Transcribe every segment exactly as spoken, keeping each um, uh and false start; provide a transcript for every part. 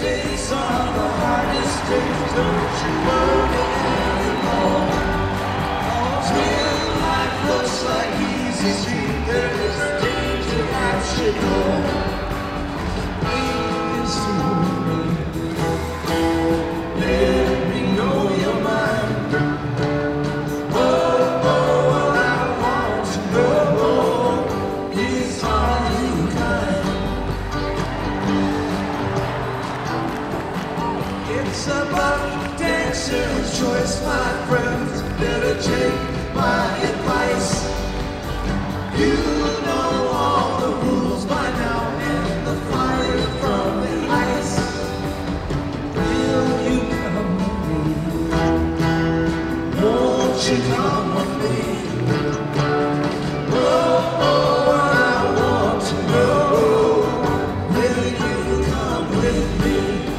days are the hardest days, don't you worry anymore. Till life looks like easy street, there is danger at your door. Please let me know your mind. Oh, oh, I want to know, is are you kind? It's about dancing choice, my friends. Better take my advice. You know all the rules by now, and the fire from the ice. Will you come with me? Won't you come with me? Oh, oh, I want to know, will you come with me?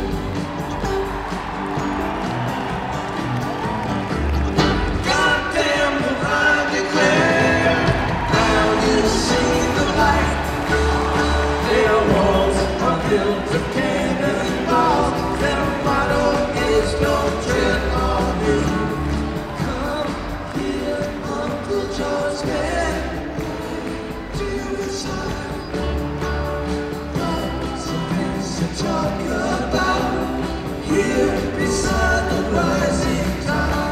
Goddamn, I declare, now you see the light. Their walls are built of cannonballs. Their motto is don't tread on me. Come here, Uncle George, man. To the side. Some things to talk about here beside the rising tide.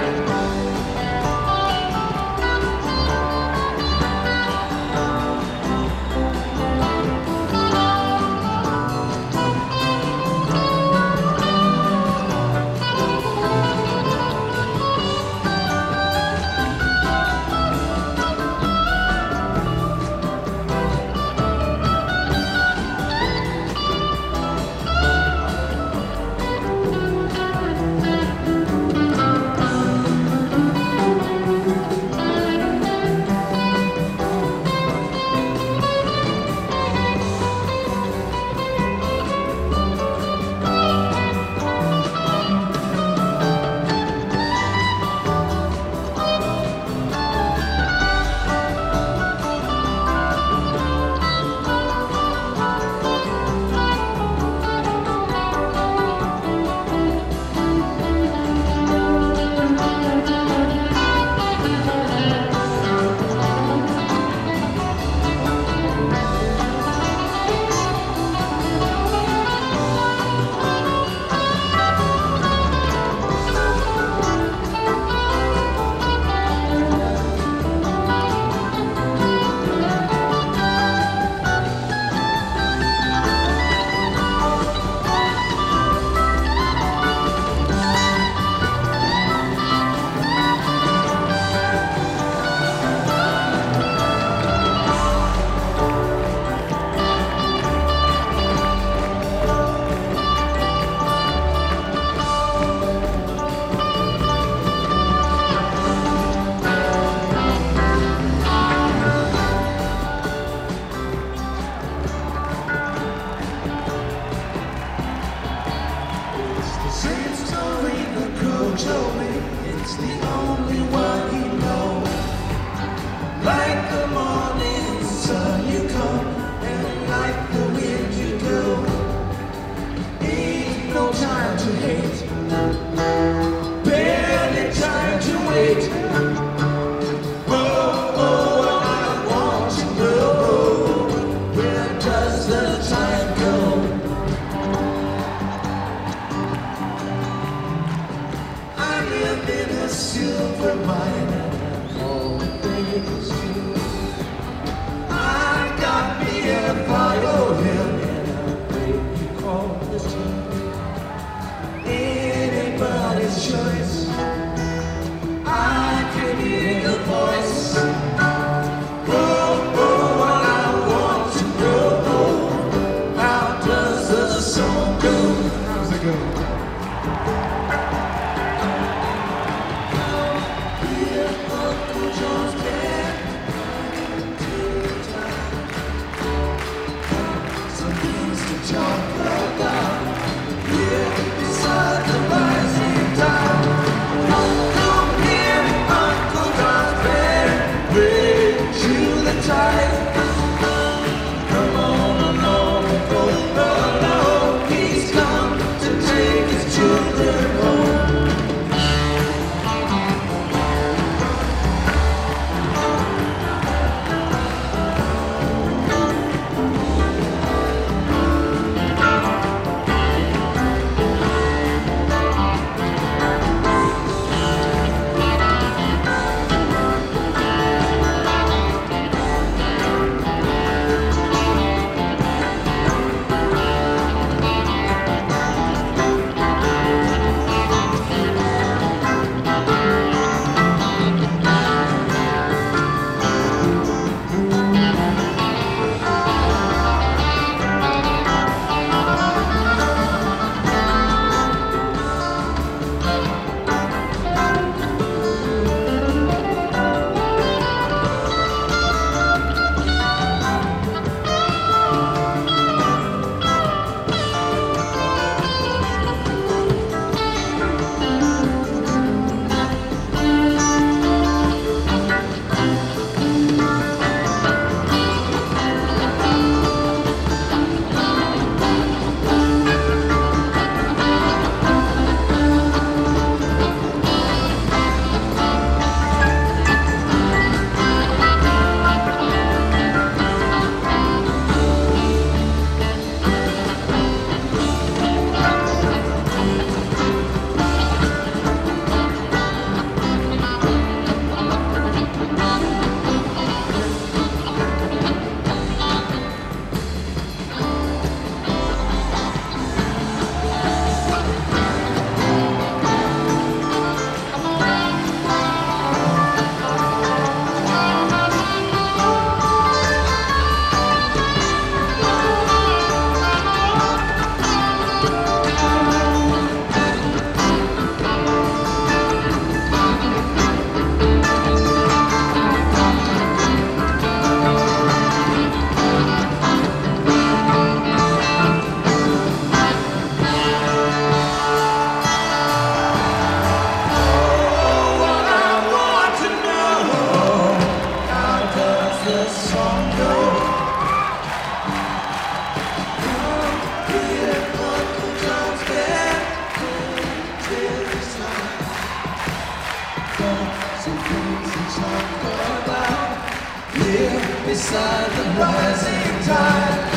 Same story the crow told me, it's the only one he knows. Like the morning sun you come, and like the wind you go. Ain't no time to hate, barely time to wait. Oh, oh, I want to know, where does the time go? In a silver mine, and all the things true. I got me a violin, and a baby called this tune. Anybody's choice, I can hear your voice. Oh, oh, I want to know, how does the song go? How's it go? Come on, come on, go, go, go, he's coming. beside the rising tide.